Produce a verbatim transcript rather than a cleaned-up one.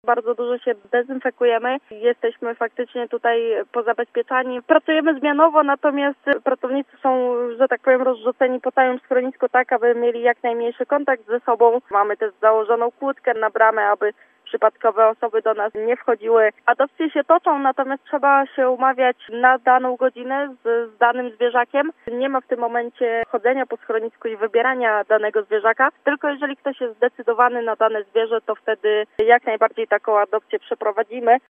Bardzo dużo się dezynfekujemy. Jesteśmy faktycznie tutaj pozabezpieczani. Pracujemy zmianowo, natomiast pracownicy są, że tak powiem, rozrzuceni po całym schronisku tak, aby mieli jak najmniejszy kontakt ze sobą. Mamy też założoną kłódkę na bramę, aby przypadkowe osoby do nas nie wchodziły. Adopcje się toczą, natomiast trzeba się umawiać na daną godzinę z, z danym zwierzakiem. Nie ma w tym momencie chodzenia po schronisku i wybierania danego zwierzaka, tylko jeżeli ktoś jest zdecydowany na dane zwierzę, to wtedy jak najbardziej taką adopcję przeprowadzimy.